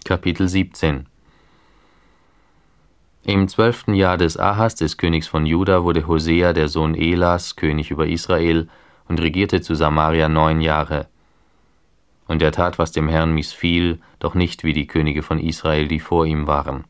Kapitel 17. Im 12. Jahr des Ahas, des Königs von Juda, wurde Hosea, der Sohn Elas, König über Israel und regierte zu Samaria 9 Jahre. Und er tat, was dem Herrn missfiel, doch nicht wie die Könige von Israel, die vor ihm waren.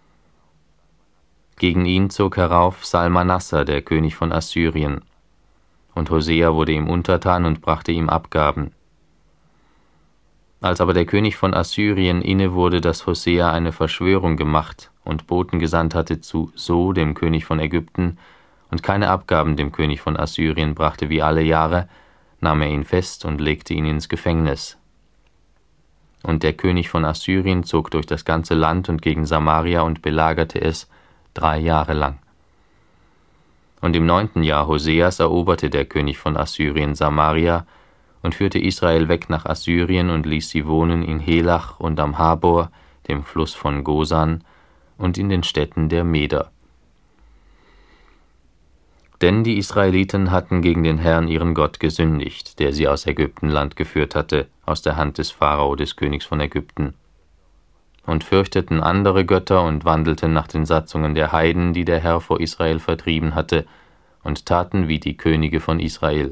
Gegen ihn zog herauf Salmanassar, der König von Assyrien. Und Hosea wurde ihm untertan und brachte ihm Abgaben. Als aber der König von Assyrien inne wurde, dass Hosea eine Verschwörung gemacht und Boten gesandt hatte zu So, dem König von Ägypten, und keine Abgaben dem König von Assyrien brachte wie alle Jahre, nahm er ihn fest und legte ihn ins Gefängnis. Und der König von Assyrien zog durch das ganze Land und gegen Samaria und belagerte es 3 Jahre lang. Und im 9. Jahr Hoseas eroberte der König von Assyrien Samaria und führte Israel weg nach Assyrien und ließ sie wohnen in Helach und am Habor, dem Fluss von Gosan, und in den Städten der Meder. Denn die Israeliten hatten gegen den Herrn ihren Gott gesündigt, der sie aus Ägyptenland geführt hatte, aus der Hand des Pharao, des Königs von Ägypten, und fürchteten andere Götter und wandelten nach den Satzungen der Heiden, die der Herr vor Israel vertrieben hatte, und taten wie die Könige von Israel.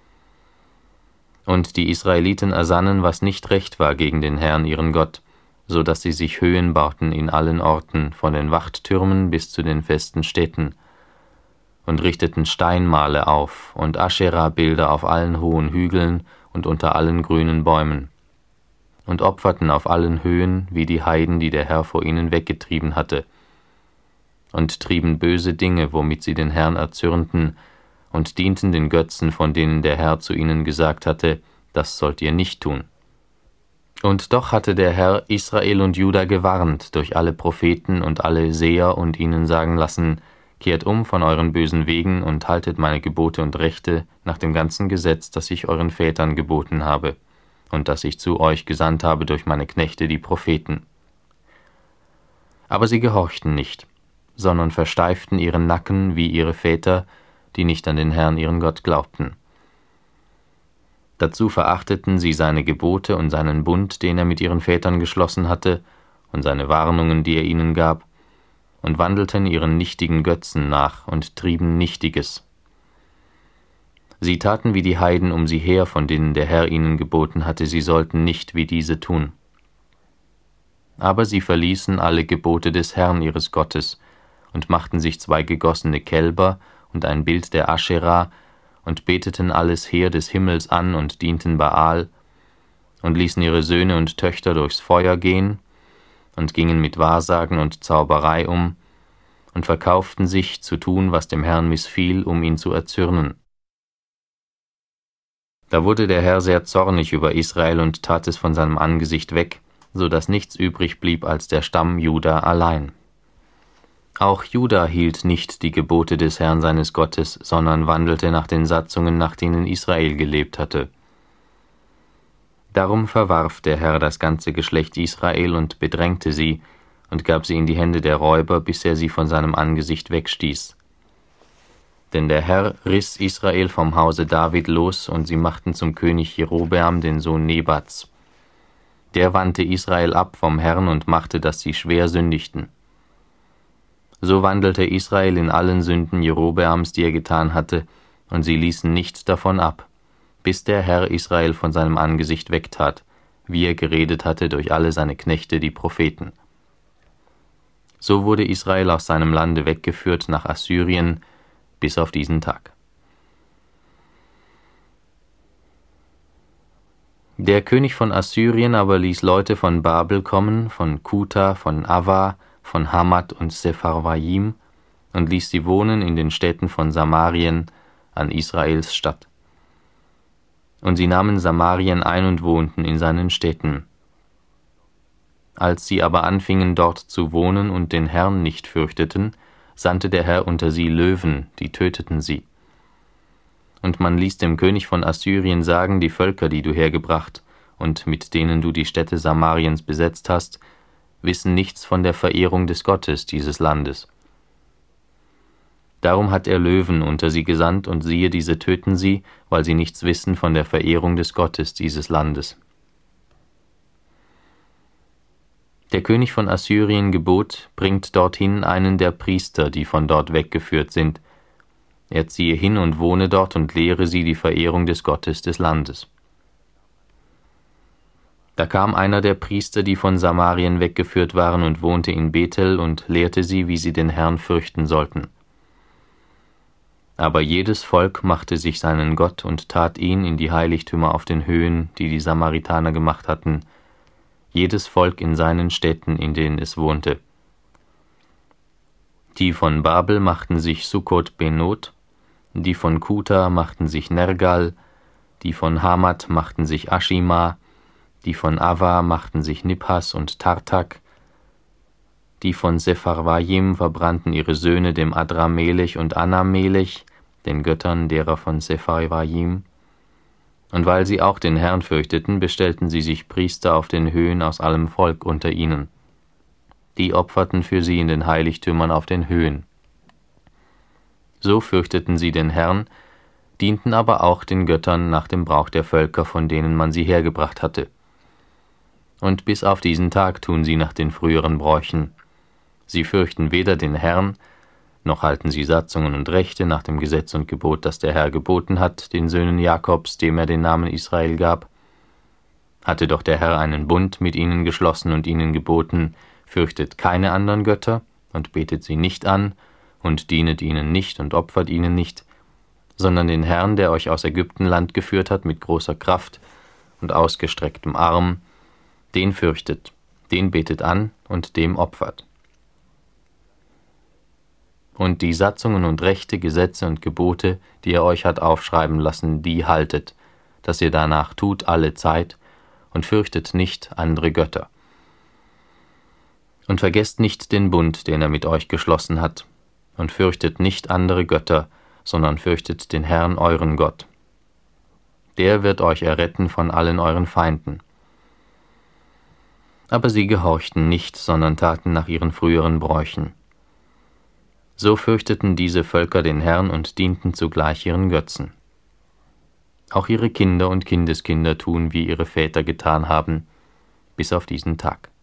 Und die Israeliten ersannen, was nicht recht war gegen den Herrn ihren Gott, so dass sie sich Höhen bauten in allen Orten, von den Wachttürmen bis zu den festen Städten, und richteten Steinmale auf und Aschera-Bilder auf allen hohen Hügeln und unter allen grünen Bäumen, und opferten auf allen Höhen, wie die Heiden, die der Herr vor ihnen weggetrieben hatte, und trieben böse Dinge, womit sie den Herrn erzürnten, und dienten den Götzen, von denen der Herr zu ihnen gesagt hatte, das sollt ihr nicht tun. Und doch hatte der Herr Israel und Juda gewarnt durch alle Propheten und alle Seher und ihnen sagen lassen, kehrt um von euren bösen Wegen und haltet meine Gebote und Rechte nach dem ganzen Gesetz, das ich euren Vätern geboten habe und das ich zu euch gesandt habe durch meine Knechte, die Propheten. Aber sie gehorchten nicht, sondern versteiften ihren Nacken wie ihre Väter, die nicht an den Herrn ihren Gott glaubten. Dazu verachteten sie seine Gebote und seinen Bund, den er mit ihren Vätern geschlossen hatte, und seine Warnungen, die er ihnen gab, und wandelten ihren nichtigen Götzen nach und trieben Nichtiges. Sie taten wie die Heiden um sie her, von denen der Herr ihnen geboten hatte, sie sollten nicht wie diese tun. Aber sie verließen alle Gebote des Herrn ihres Gottes und machten sich 2 gegossene Kälber und ein Bild der Aschera und beteten alles Heer des Himmels an und dienten Baal und ließen ihre Söhne und Töchter durchs Feuer gehen und gingen mit Wahrsagen und Zauberei um und verkauften sich, zu tun, was dem Herrn missfiel, um ihn zu erzürnen. Da wurde der Herr sehr zornig über Israel und tat es von seinem Angesicht weg, so dass nichts übrig blieb als der Stamm Juda allein. Auch Juda hielt nicht die Gebote des Herrn seines Gottes, sondern wandelte nach den Satzungen, nach denen Israel gelebt hatte. Darum verwarf der Herr das ganze Geschlecht Israel und bedrängte sie und gab sie in die Hände der Räuber, bis er sie von seinem Angesicht wegstieß. Denn der Herr riss Israel vom Hause David los, und sie machten zum König Jerobeam, den Sohn Nebats. Der wandte Israel ab vom Herrn und machte, dass sie schwer sündigten. So wandelte Israel in allen Sünden Jerobeams, die er getan hatte, und sie ließen nicht davon ab, bis der Herr Israel von seinem Angesicht wegtat, wie er geredet hatte durch alle seine Knechte, die Propheten. So wurde Israel aus seinem Lande weggeführt nach Assyrien bis auf diesen Tag. Der König von Assyrien aber ließ Leute von Babel kommen, von Kuta, von Ava, von Hamat und Sepharvaim, und ließ sie wohnen in den Städten von Samarien an Israels Stadt. Und sie nahmen Samarien ein und wohnten in seinen Städten. Als sie aber anfingen, dort zu wohnen und den Herrn nicht fürchteten, sandte der Herr unter sie Löwen, die töteten sie. Und man ließ dem König von Assyrien sagen, die Völker, die du hergebracht und mit denen du die Städte Samariens besetzt hast, wissen nichts von der Verehrung des Gottes dieses Landes. Darum hat er Löwen unter sie gesandt, und siehe, diese töten sie, weil sie nichts wissen von der Verehrung des Gottes dieses Landes. Der König von Assyrien gebot, bringt dorthin einen der Priester, die von dort weggeführt sind. Er ziehe hin und wohne dort und lehre sie die Verehrung des Gottes des Landes. Da kam einer der Priester, die von Samarien weggeführt waren, und wohnte in Bethel und lehrte sie, wie sie den Herrn fürchten sollten. Aber jedes Volk machte sich seinen Gott und tat ihn in die Heiligtümer auf den Höhen, die die Samaritaner gemacht hatten, jedes Volk in seinen Städten, in denen es wohnte. Die von Babel machten sich Sukkot-Benot, die von Kuta machten sich Nergal, die von Hamat machten sich Aschima, die von Ava machten sich Nibhas und Tartak, die von Sepharvaim verbrannten ihre Söhne dem Adramelech und Anamelech, den Göttern derer von Sepharvaim. Und weil sie auch den Herrn fürchteten, bestellten sie sich Priester auf den Höhen aus allem Volk unter ihnen. Die opferten für sie in den Heiligtümern auf den Höhen. So fürchteten sie den Herrn, dienten aber auch den Göttern nach dem Brauch der Völker, von denen man sie hergebracht hatte. Und bis auf diesen Tag tun sie nach den früheren Bräuchen. Sie fürchten weder den Herrn, noch halten sie Satzungen und Rechte nach dem Gesetz und Gebot, das der Herr geboten hat, den Söhnen Jakobs, dem er den Namen Israel gab. Hatte doch der Herr einen Bund mit ihnen geschlossen und ihnen geboten, fürchtet keine anderen Götter und betet sie nicht an und dienet ihnen nicht und opfert ihnen nicht, sondern den Herrn, der euch aus Ägyptenland geführt hat mit großer Kraft und ausgestrecktem Arm, den fürchtet, den betet an und dem opfert. Und die Satzungen und Rechte, Gesetze und Gebote, die er euch hat aufschreiben lassen, die haltet, dass ihr danach tut alle Zeit und fürchtet nicht andere Götter. Und vergesst nicht den Bund, den er mit euch geschlossen hat, und fürchtet nicht andere Götter, sondern fürchtet den Herrn euren Gott. Der wird euch erretten von allen euren Feinden. Aber sie gehorchten nicht, sondern taten nach ihren früheren Bräuchen. So fürchteten diese Völker den Herrn und dienten zugleich ihren Götzen. Auch ihre Kinder und Kindeskinder tun, wie ihre Väter getan haben, bis auf diesen Tag.